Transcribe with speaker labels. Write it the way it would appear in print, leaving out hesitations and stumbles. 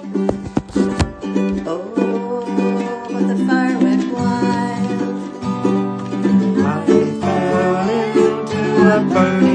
Speaker 1: Oh, but the fire went wild.
Speaker 2: I fell into a burning